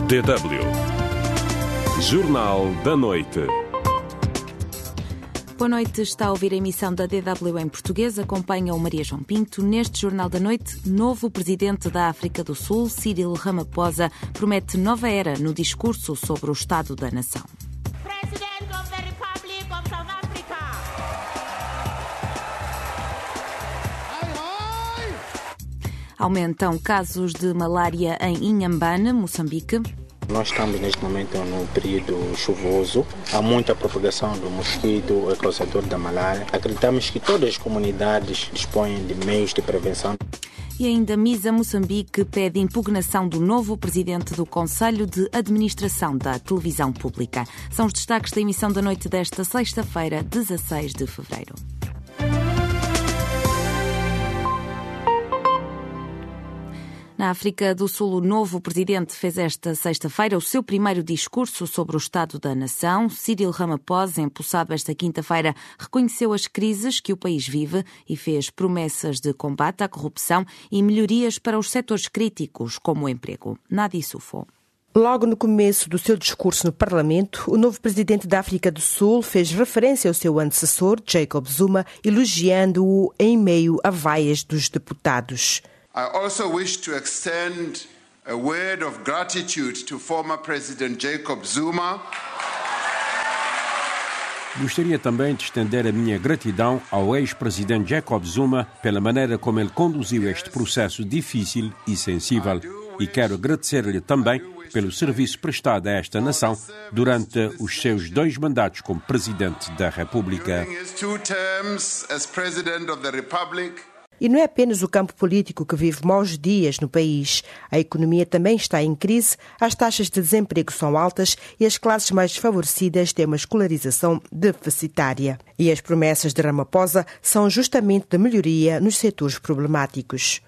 DW Jornal da Noite. Boa noite, está a ouvir a emissão da DW em português. Acompanha o Maria João Pinto. Neste Jornal da Noite, novo presidente da África do Sul, Cyril Ramaphosa, promete nova era no discurso sobre o Estado da Nação. President of the Republic of South Africa. Aumentam casos de malária em Inhambane, Moçambique. Nós estamos neste momento no período chuvoso, há muita propagação do mosquito, o causador da malária. Acreditamos que todas as comunidades dispõem de meios de prevenção. E ainda Misa Moçambique pede impugnação do novo presidente do Conselho de Administração da Televisão Pública. São os destaques da emissão da noite desta sexta-feira, 16 de fevereiro. Na África do Sul, o novo presidente fez esta sexta-feira o seu primeiro discurso sobre o Estado da Nação. Cyril Ramaphosa, empossado esta quinta-feira, reconheceu as crises que o país vive e fez promessas de combate à corrupção e melhorias para os setores críticos, como o emprego. Nadi Sufo. Logo no começo do seu discurso no Parlamento, o novo presidente da África do Sul fez referência ao seu antecessor, Jacob Zuma, elogiando-o em meio a vaias dos deputados. I also wish to extend a word of gratitude to former President Jacob Zuma. Gostaria também de estender a minha gratidão ao ex-presidente Jacob Zuma pela maneira como ele conduziu este processo difícil e sensível. E quero agradecer-lhe também pelo serviço prestado a esta nação durante os seus 2 mandatos como Presidente da República. E não é apenas o campo político que vive maus dias no país. A economia também está em crise, as taxas de desemprego são altas e as classes mais desfavorecidas têm uma escolarização deficitária. E as promessas de Ramaphosa são justamente de melhoria nos setores problemáticos.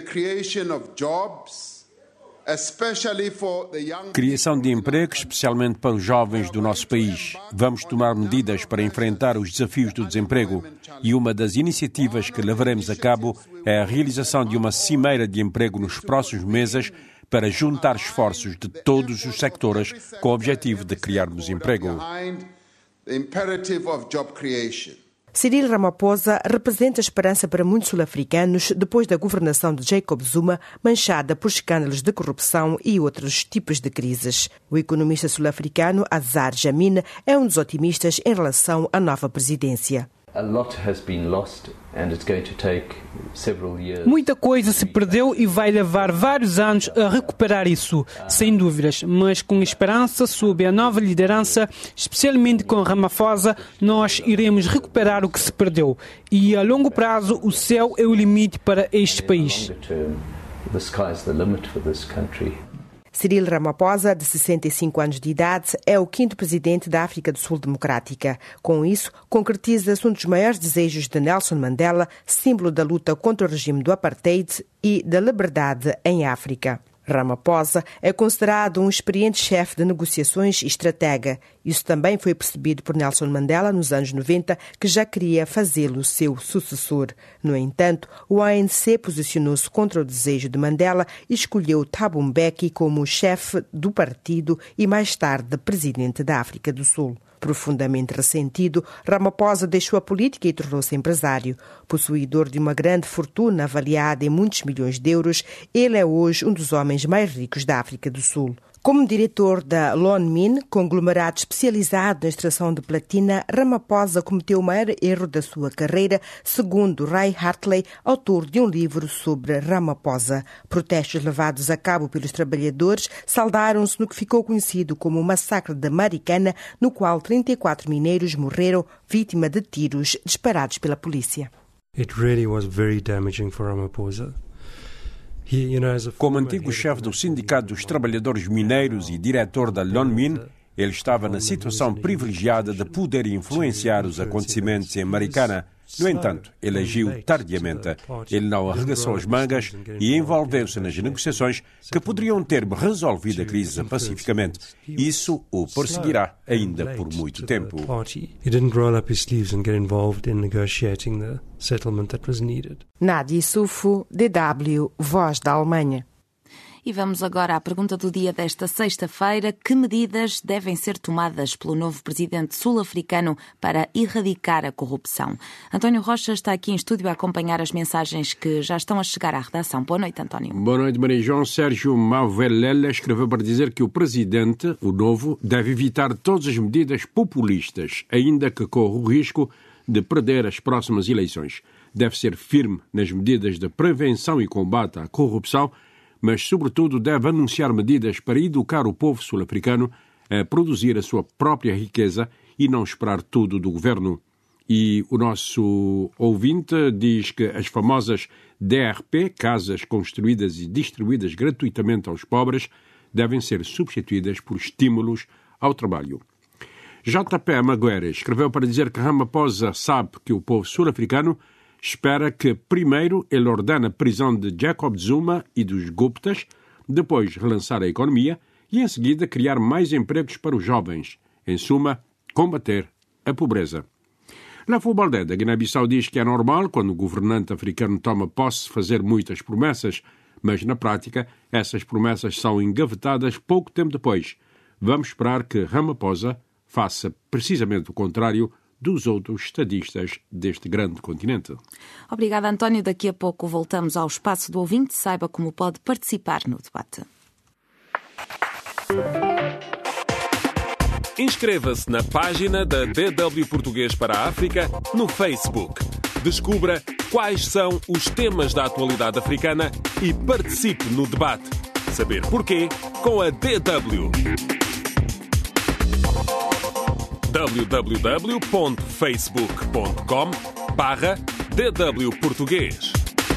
Criação de emprego, especialmente para os jovens do nosso país. Vamos tomar medidas para enfrentar os desafios do desemprego e uma das iniciativas que levaremos a cabo é a realização de uma cimeira de emprego nos próximos meses para juntar esforços de todos os sectores com o objetivo de criarmos emprego. Cyril Ramaphosa representa a esperança para muitos sul-africanos depois da governação de Jacob Zuma, manchada por escândalos de corrupção e outros tipos de crises. O economista sul-africano Azar Jamine é um dos otimistas em relação à nova presidência. Muita coisa se perdeu e vai levar vários anos a recuperar isso, sem dúvidas, mas com esperança sob a nova liderança, especialmente com Ramaphosa, nós iremos recuperar o que se perdeu. E a longo prazo o céu é o limite para este país. Cyril Ramaphosa, de 65 anos de idade, é o 5º presidente da África do Sul Democrática. Com isso, concretiza-se um dos maiores desejos de Nelson Mandela, símbolo da luta contra o regime do apartheid e da liberdade em África. Ramaphosa é considerado um experiente chefe de negociações e estratega. Isso também foi percebido por Nelson Mandela nos anos 90, que já queria fazê-lo seu sucessor. No entanto, o ANC posicionou-se contra o desejo de Mandela e escolheu Thabo Mbeki como chefe do partido e mais tarde presidente da África do Sul. Profundamente ressentido, Ramaphosa deixou a política e tornou-se empresário. Possuidor de uma grande fortuna avaliada em muitos milhões de euros, ele é hoje um dos homens mais ricos da África do Sul. Como diretor da Lonmin, conglomerado especializado na extração de platina, Ramaphosa cometeu o maior erro da sua carreira, segundo Ray Hartley, autor de um livro sobre Ramaphosa. Protestos levados a cabo pelos trabalhadores saldaram-se no que ficou conhecido como o massacre da Maricana, no qual 34 mineiros morreram vítima de tiros disparados pela polícia. It really was very damaging for Ramaphosa. Como antigo chefe do Sindicato dos Trabalhadores Mineiros e diretor da Lonmin, ele estava na situação privilegiada de poder influenciar os acontecimentos em Maricana. No entanto, ele agiu tardiamente. Ele não arregaçou as mangas e envolveu-se nas negociações que poderiam ter resolvido a crise pacificamente. Isso o perseguirá ainda por muito tempo. Nadi Sufo, DW, Voz da Alemanha. E vamos agora à pergunta do dia desta sexta-feira. Que medidas devem ser tomadas pelo novo presidente sul-africano para erradicar a corrupção? António Rocha está aqui em estúdio a acompanhar as mensagens que já estão a chegar à redação. Boa noite, António. Boa noite, Maria João. Sérgio Mavelela escreveu para dizer que o presidente, o novo, deve evitar todas as medidas populistas, ainda que corra o risco de perder as próximas eleições. Deve ser firme nas medidas de prevenção e combate à corrupção, mas, sobretudo, deve anunciar medidas para educar o povo sul-africano a produzir a sua própria riqueza e não esperar tudo do governo. E o nosso ouvinte diz que as famosas DRP, casas construídas e distribuídas gratuitamente aos pobres, devem ser substituídas por estímulos ao trabalho. JP Maguire escreveu para dizer que Ramaphosa sabe que o povo sul-africano espera que, primeiro, ele ordene a prisão de Jacob Zuma e dos Guptas, depois relançar a economia e, em seguida, criar mais empregos para os jovens. Em suma, combater a pobreza. Lafou Baldé, da Guiné-Bissau, diz que é normal, quando o governante africano toma posse, fazer muitas promessas, mas, na prática, essas promessas são engavetadas pouco tempo depois. Vamos esperar que Ramaphosa faça precisamente o contrário dos outros estadistas deste grande continente. Obrigada, António. Daqui a pouco voltamos ao espaço do ouvinte. Saiba como pode participar no debate. Inscreva-se na página da DW Português para a África no Facebook. Descubra quais são os temas da atualidade africana e participe no debate. Saber porquê com a DW. www.facebook.com/DW Português.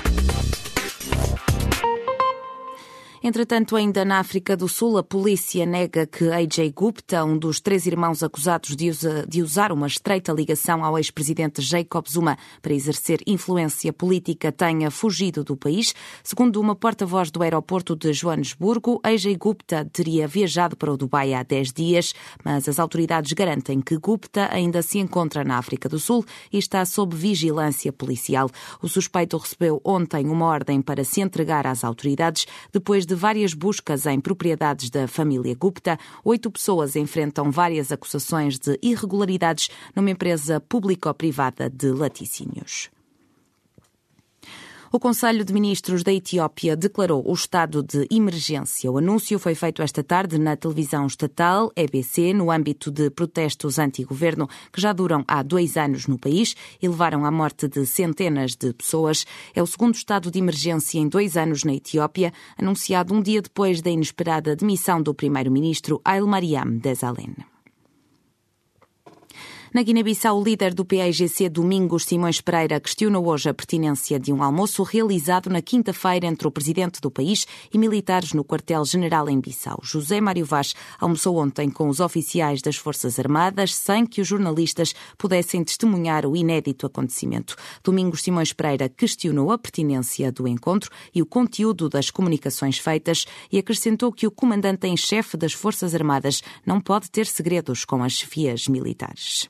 Entretanto, ainda na África do Sul, a polícia nega que Ajay Gupta, um dos 3 irmãos acusados de usar uma estreita ligação ao ex-presidente Jacob Zuma para exercer influência política, tenha fugido do país. Segundo uma porta-voz do aeroporto de Joanesburgo, Ajay Gupta teria viajado para o Dubai há 10 dias, mas as autoridades garantem que Gupta ainda se encontra na África do Sul e está sob vigilância policial. O suspeito recebeu ontem uma ordem para se entregar às autoridades depois de várias buscas em propriedades da família Gupta. 8 pessoas enfrentam várias acusações de irregularidades numa empresa público-privada de laticínios. O Conselho de Ministros da Etiópia declarou o estado de emergência. O anúncio foi feito esta tarde na televisão estatal, EBC, no âmbito de protestos anti-governo que já duram há 2 anos no país e levaram à morte de centenas de pessoas. É o segundo estado de emergência em 2 anos na Etiópia, anunciado um dia depois da inesperada demissão do primeiro-ministro Haile Mariam Desalegn. Na Guiné-Bissau, o líder do PAIGC, Domingos Simões Pereira, questionou hoje a pertinência de um almoço realizado na quinta-feira entre o presidente do país e militares no quartel-general em Bissau. José Mário Vaz almoçou ontem com os oficiais das Forças Armadas sem que os jornalistas pudessem testemunhar o inédito acontecimento. Domingos Simões Pereira questionou a pertinência do encontro e o conteúdo das comunicações feitas e acrescentou que o comandante em chefe das Forças Armadas não pode ter segredos com as chefias militares.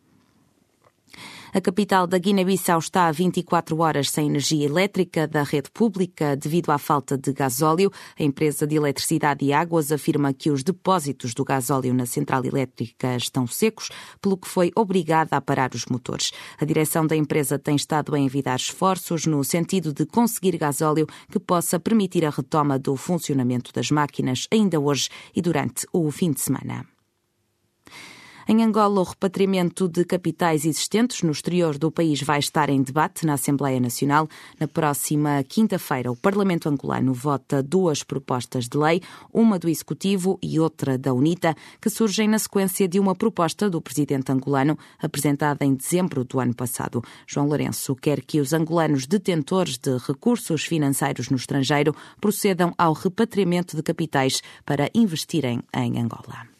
A capital da Guiné-Bissau está há 24 horas sem energia elétrica da rede pública devido à falta de gasóleo. A empresa de eletricidade e águas afirma que os depósitos do gasóleo na central elétrica estão secos, pelo que foi obrigada a parar os motores. A direção da empresa tem estado a envidar esforços no sentido de conseguir gasóleo que possa permitir a retoma do funcionamento das máquinas ainda hoje e durante o fim de semana. Em Angola, o repatriamento de capitais existentes no exterior do país vai estar em debate na Assembleia Nacional. Na próxima quinta-feira, o Parlamento angolano vota 2 propostas de lei, uma do Executivo e outra da UNITA, que surgem na sequência de uma proposta do presidente angolano, apresentada em dezembro do ano passado. João Lourenço quer que os angolanos detentores de recursos financeiros no estrangeiro procedam ao repatriamento de capitais para investirem em Angola.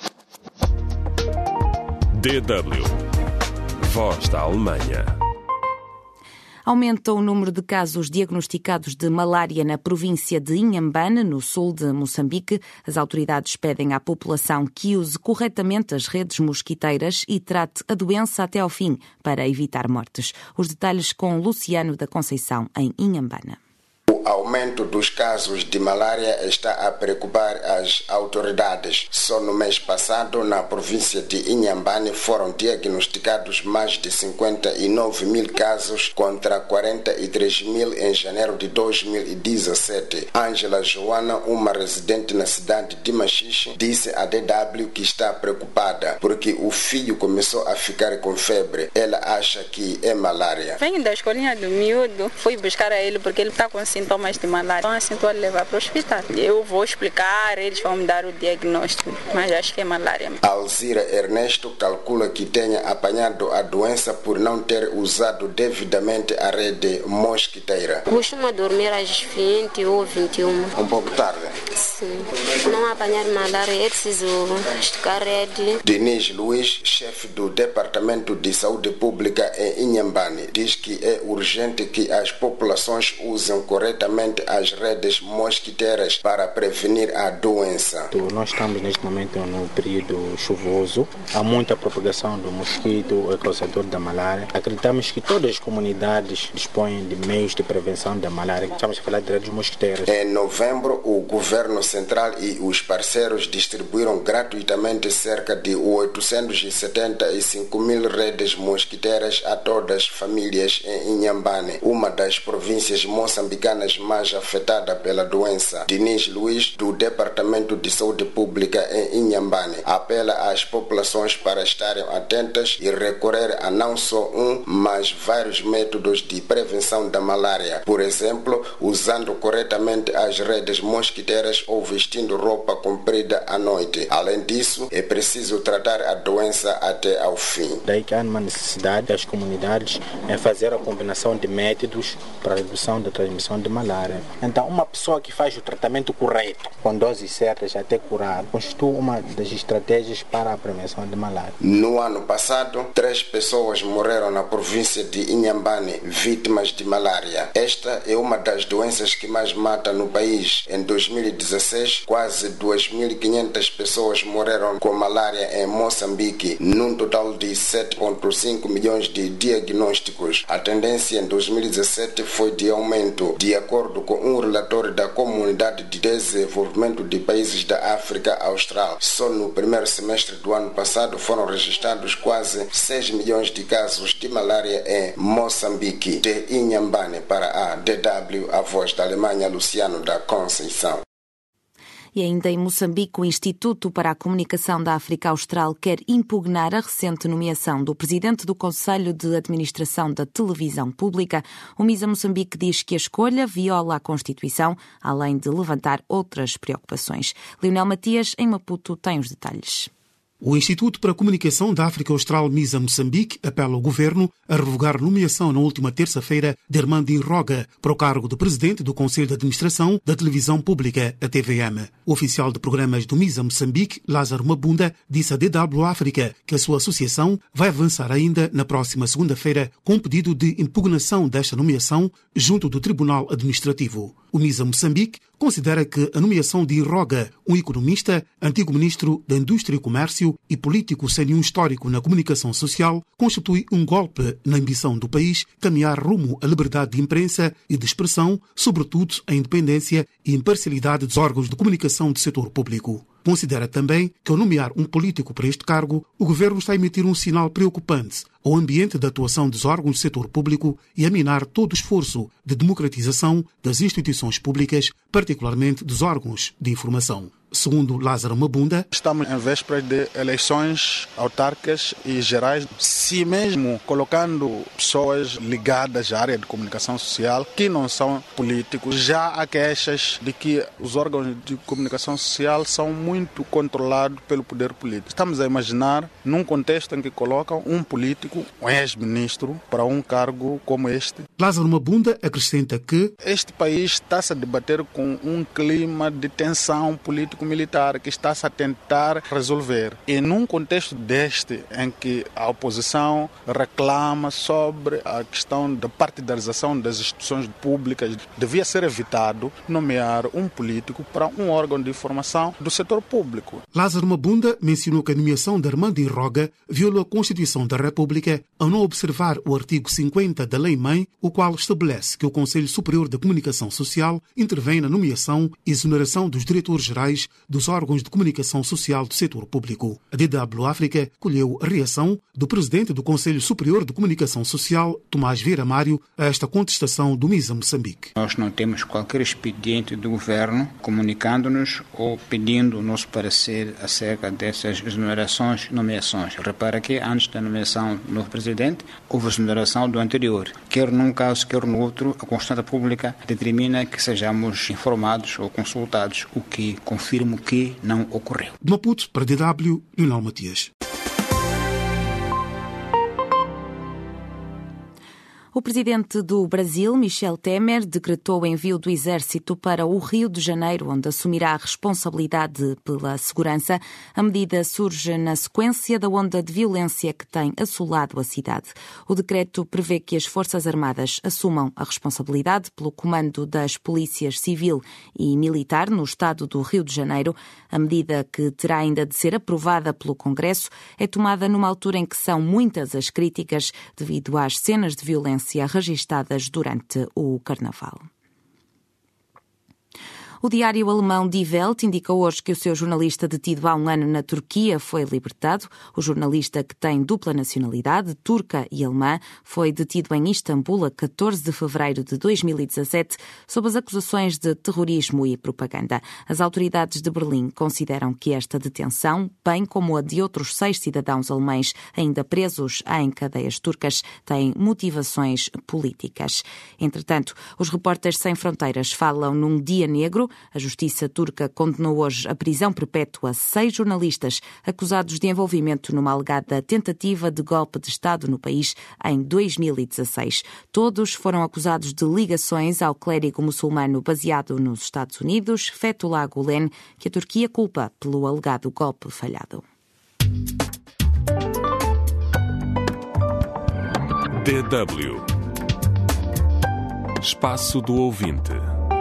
DW. Voz da Alemanha. Aumenta o número de casos diagnosticados de malária na província de Inhambane, no sul de Moçambique. As autoridades pedem à população que use corretamente as redes mosquiteiras e trate a doença até ao fim para evitar mortes. Os detalhes com Luciano da Conceição, em Inhambane. aumento dos casos de malária está a preocupar as autoridades. Só no mês passado, na província de Inhambane, foram diagnosticados mais de 59 mil casos contra 43 mil em janeiro de 2017. Ângela Joana, uma residente na cidade de Machixe, disse à DW que está preocupada porque o filho começou a ficar com febre. Ela acha que é malária. Venho da escolinha do miúdo, fui buscar a ele porque ele está com sintomas de malária. Então assim estou a levar para o hospital. Eu vou explicar, eles vão me dar o diagnóstico, mas acho que é malária. Alzira Ernesto calcula que tenha apanhado a doença por não ter usado devidamente a rede mosquiteira. Costumo dormir às 20 ou 21. Um pouco tarde? Sim. Não apanhar malária, é preciso esticar a rede. Denis Luiz, chefe do Departamento de Saúde Pública em Inhambane, diz que é urgente que as populações usem corretamente as redes mosquiteiras para prevenir a doença. Nós estamos neste momento no período chuvoso, há muita propagação do mosquito, o causador da malária. Acreditamos que todas as comunidades dispõem de meios de prevenção da malária. Estamos a falar de redes mosquiteiras. Em novembro, o governo central e os parceiros distribuíram gratuitamente cerca de 875 mil redes mosquiteiras a todas as famílias em Inhambane, uma das províncias moçambicanas mais afetada pela doença. Denis Luiz, do Departamento de Saúde Pública em Inhambane, apela às populações para estarem atentas e recorrer a não só mas vários métodos de prevenção da malária. Por exemplo, usando corretamente as redes mosquiteiras ou vestindo roupa comprida à noite. Além disso, é preciso tratar a doença até ao fim. Daí que há uma necessidade das comunidades em fazer a combinação de métodos para a redução da transmissão de malária. Então, uma pessoa que faz o tratamento correto, com doses certas até curar, constitui uma das estratégias para a prevenção de malária. No ano passado, 3 pessoas morreram na província de Inhambane, vítimas de malária. Esta é uma das doenças que mais mata no país. Em 2016, quase 2.500 pessoas morreram com malária em Moçambique, num total de 7,5 milhões de diagnósticos. A tendência em 2017 foi de aumento. De acordo com um relatório da Comunidade de Desenvolvimento de Países da África Austral, só no primeiro semestre do ano passado foram registrados quase 6 milhões de casos de malária em Moçambique. De Inhambane para a DW, a voz da Alemanha, Luciano da Conceição. E ainda em Moçambique, o Instituto para a Comunicação da África Austral quer impugnar a recente nomeação do presidente do Conselho de Administração da Televisão Pública. O MISA Moçambique diz que a escolha viola a Constituição, além de levantar outras preocupações. Leonel Matias, em Maputo, tem os detalhes. O Instituto para a Comunicação da África Austral, MISA Moçambique, apela ao governo a revogar a nomeação na última terça-feira de Armando Roga para o cargo de presidente do Conselho de Administração da Televisão Pública, a TVM. O oficial de programas do MISA Moçambique, Lázaro Mabunda, disse à DW África que a sua associação vai avançar ainda na próxima segunda-feira com um pedido de impugnação desta nomeação junto do Tribunal Administrativo. O MISA Moçambique considera que a nomeação de Roga, um economista, antigo ministro da Indústria e Comércio e político sem nenhum histórico na comunicação social, constitui um golpe na ambição do país caminhar rumo à liberdade de imprensa e de expressão, sobretudo a independência e imparcialidade dos órgãos de comunicação do setor público. Considera também que, ao nomear um político para este cargo, o governo está a emitir um sinal preocupante ao ambiente de atuação dos órgãos do setor público e a minar todo o esforço de democratização das instituições públicas, particularmente dos órgãos de informação. Segundo Lázaro Mabunda, estamos em vésperas de eleições autárquicas e gerais. Se mesmo colocando pessoas ligadas à área de comunicação social que não são políticos, já há queixas de que os órgãos de comunicação social são muito controlados pelo poder político. Estamos a imaginar num contexto em que colocam um político, um ex-ministro, para um cargo como este. Lázaro Mabunda acrescenta que este país está-se a debater com um clima de tensão político militar que está-se a tentar resolver. E num contexto deste, em que a oposição reclama sobre a questão da partidarização das instituições públicas, devia ser evitado nomear um político para um órgão de informação do setor público. Lázaro Mabunda mencionou que a nomeação de Armando Irroga viola a Constituição da República ao não observar o artigo 50 da Lei-Mãe, o qual estabelece que o Conselho Superior da Comunicação Social intervém na nomeação e exoneração dos diretores-gerais dos órgãos de comunicação social do setor público. A DW África colheu a reação do presidente do Conselho Superior de Comunicação Social, Tomás Vieira Mário, a esta contestação do MISA Moçambique. Nós não temos qualquer expediente do governo comunicando-nos ou pedindo o nosso parecer acerca dessas exonerações, nomeações. Repara que antes da nomeação do novo presidente, houve exoneração do anterior. Quer num caso, quer no outro, a Constituição Pública determina que sejamos informados ou consultados, o que confirmo que não ocorreu. De Maputo, para a DW, Leonel Matias. O presidente do Brasil, Michel Temer, decretou o envio do exército para o Rio de Janeiro, onde assumirá a responsabilidade pela segurança. A medida surge na sequência da onda de violência que tem assolado a cidade. O decreto prevê que as Forças Armadas assumam a responsabilidade pelo comando das polícias civil e militar no estado do Rio de Janeiro. A medida, que terá ainda de ser aprovada pelo Congresso, é tomada numa altura em que são muitas as críticas devido às cenas de violência registadas durante o Carnaval. O diário alemão Die Welt indica hoje que o seu jornalista detido há um ano na Turquia foi libertado. O jornalista, que tem dupla nacionalidade, turca e alemã, foi detido em Istambul a 14 de fevereiro de 2017 sob as acusações de terrorismo e propaganda. As autoridades de Berlim consideram que esta detenção, bem como a de outros 6 cidadãos alemães ainda presos em cadeias turcas, tem motivações políticas. Entretanto, os Repórteres Sem Fronteiras falam num dia negro. A justiça turca condenou hoje a prisão perpétua a 6 jornalistas acusados de envolvimento numa alegada tentativa de golpe de Estado no país em 2016. Todos foram acusados de ligações ao clérigo muçulmano baseado nos Estados Unidos, Fethullah Gulen, que a Turquia culpa pelo alegado golpe falhado. DW Espaço do Ouvinte.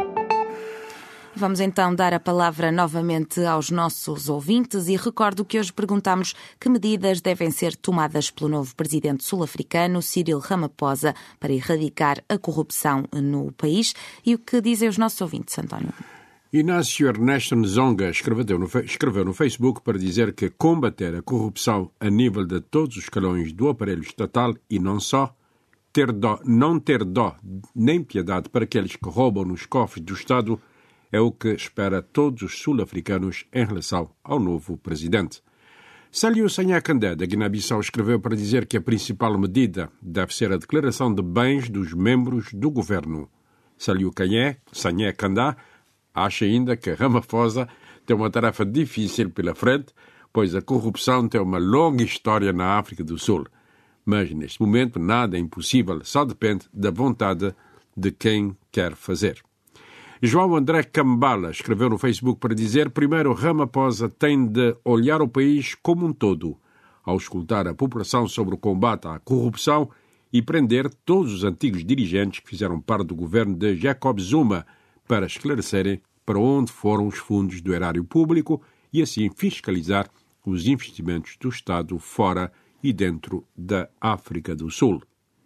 Vamos então dar a palavra novamente aos nossos ouvintes e recordo que hoje perguntamos que medidas devem ser tomadas pelo novo presidente sul-africano, Cyril Ramaphosa, para erradicar a corrupção no país. E o que dizem os nossos ouvintes, António? Inácio Ernesto Nzonga escreveu no Facebook para dizer que combater a corrupção a nível de todos os escalões do aparelho estatal e não só, não ter dó nem piedade para aqueles que roubam nos cofres do Estado, é o que espera todos os sul-africanos em relação ao novo presidente. Saliu Sanhé Kandé, da Guiné-Bissau, escreveu para dizer que a principal medida deve ser a declaração de bens dos membros do governo. Saliu Sanhé Kandé acha ainda que Ramaphosa tem uma tarefa difícil pela frente, pois a corrupção tem uma longa história na África do Sul. Mas, neste momento, nada é impossível, só depende da vontade de quem quer fazer. João André Cambala escreveu no Facebook para dizer: primeiro, Ramaphosa tem de olhar o país como um todo, ao escutar a população sobre o combate à corrupção e prender todos os antigos dirigentes que fizeram parte do governo de Jacob Zuma para esclarecerem para onde foram os fundos do erário público e assim fiscalizar os investimentos do Estado fora e dentro da África do Sul.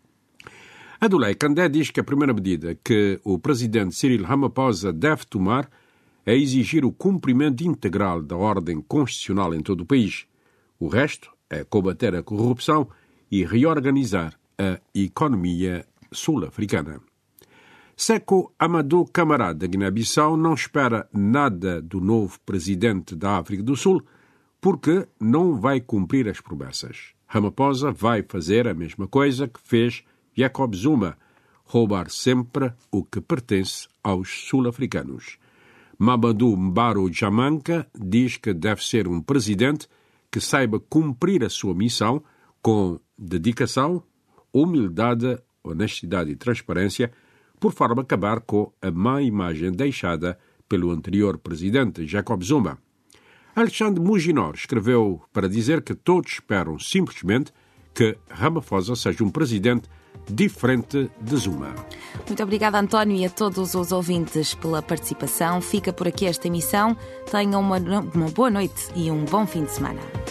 Adulei Kandé diz que a primeira medida que o presidente Cyril Ramaphosa deve tomar é exigir o cumprimento integral da ordem constitucional em todo o país. O resto é combater a corrupção e reorganizar a economia sul-africana. Sékou Amadou Camara, da Guiné-Bissau, não espera nada do novo presidente da África do Sul porque não vai cumprir as promessas. Ramaphosa vai fazer a mesma coisa que fez Jacob Zuma, roubar sempre o que pertence aos sul-africanos. Mamadou Mbaro Jamanka diz que deve ser um presidente que saiba cumprir a sua missão com dedicação, humildade, honestidade e transparência, por forma a acabar com a má imagem deixada pelo anterior presidente Jacob Zuma. Alexandre Muginor escreveu para dizer que todos esperam simplesmente que Ramaphosa seja um presidente diferente de Zuma. Muito obrigada, António, e a todos os ouvintes pela participação. Fica por aqui esta emissão. Tenham uma boa noite e um bom fim de semana.